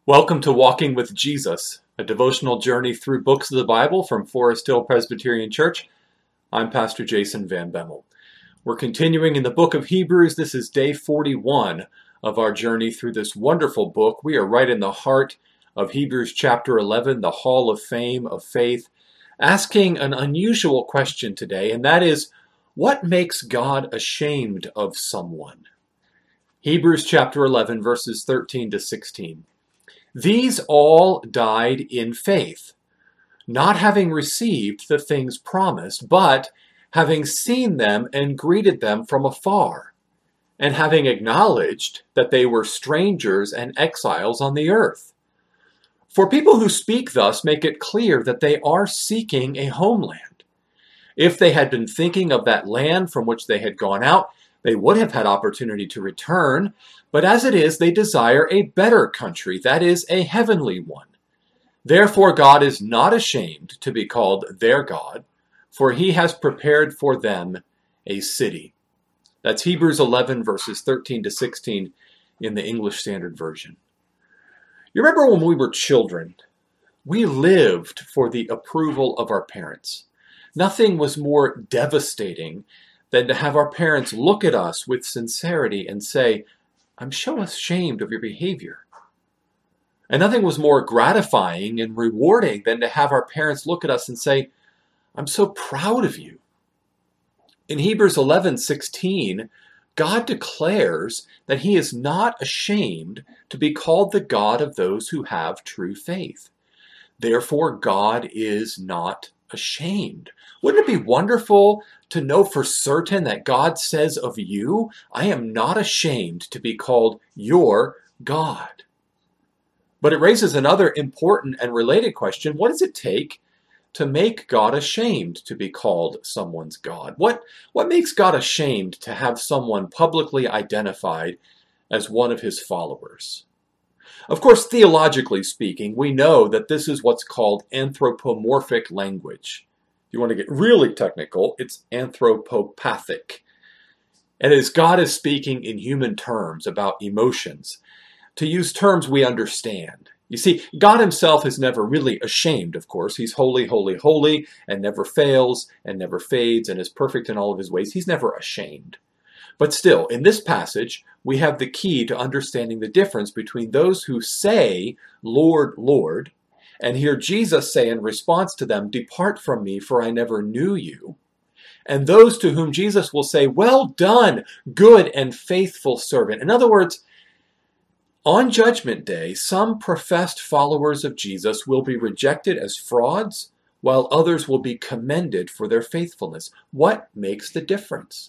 Welcome to Walking with Jesus, a devotional journey through books of the Bible from Forest Hill Presbyterian Church. I'm Pastor Jason Van Bemmel. We're continuing in the book of Hebrews. This is day 41 of our journey through this wonderful book. We are right in the heart of Hebrews chapter 11, the Hall of Fame of Faith, asking an unusual question today, and that is, what makes God ashamed of someone? Hebrews chapter 11, verses 13 to 16. These all died in faith, not having received the things promised, but having seen them and greeted them from afar, and having acknowledged that they were strangers and exiles on the earth. For people who speak thus make it clear that they are seeking a homeland. If they had been thinking of that land from which they had gone out, they would have had opportunity to return, but as it is, they desire a better country, that is, a heavenly one. Therefore, God is not ashamed to be called their God, for he has prepared for them a city. That's Hebrews 11, verses 13 to 16 in the English Standard Version. You remember when we were children, we lived for the approval of our parents. Nothing was more devastating than to have our parents look at us with sincerity and say, I'm so ashamed of your behavior. And nothing was more gratifying and rewarding than to have our parents look at us and say, I'm so proud of you. In Hebrews 11:16, God declares that he is not ashamed to be called the God of those who have true faith. Therefore, God is not ashamed. Wouldn't it be wonderful to know for certain that God says of you, I am not ashamed to be called your God? But it raises another important and related question. What does it take to make God ashamed to be called someone's God? What makes God ashamed to have someone publicly identified as one of his followers? Of course, theologically speaking, we know that this is what's called anthropomorphic language. If you want to get really technical, it's anthropopathic. And as God is speaking in human terms about emotions, to use terms we understand. You see, God himself is never really ashamed, of course. He's holy, holy, holy, and never fails, and never fades, and is perfect in all of his ways. He's never ashamed. But still, in this passage, we have the key to understanding the difference between those who say, Lord, Lord, and hear Jesus say in response to them, Depart from me, for I never knew you, and those to whom Jesus will say, Well done, good and faithful servant. In other words, on Judgment Day, some professed followers of Jesus will be rejected as frauds, while others will be commended for their faithfulness. What makes the difference?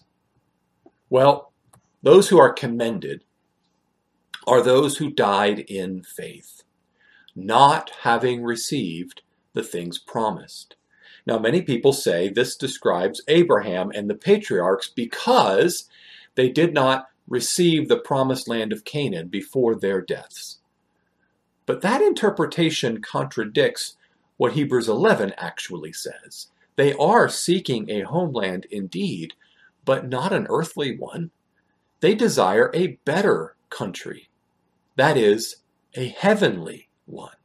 Well, those who are commended are those who died in faith, not having received the things promised. Now, many people say this describes Abraham and the patriarchs because they did not receive the promised land of Canaan before their deaths. But that interpretation contradicts what Hebrews 11 actually says. They are seeking a homeland indeed, but not an earthly one. They desire a better country, that is, a heavenly one.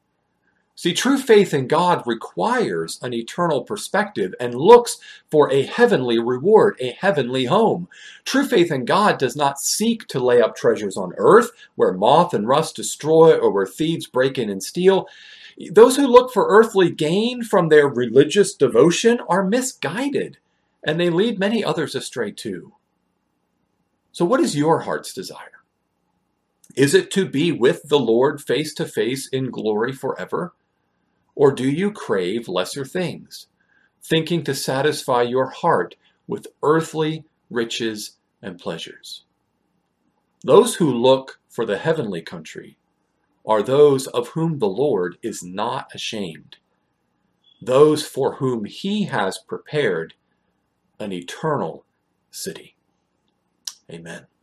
See, true faith in God requires an eternal perspective and looks for a heavenly reward, a heavenly home. True faith in God does not seek to lay up treasures on earth where moth and rust destroy or where thieves break in and steal. Those who look for earthly gain from their religious devotion are misguided, and they lead many others astray too. So what is your heart's desire? Is it to be with the Lord face to face in glory forever? Or do you crave lesser things, thinking to satisfy your heart with earthly riches and pleasures? Those who look for the heavenly country are those of whom the Lord is not ashamed, those for whom he has prepared an eternal city. Amen.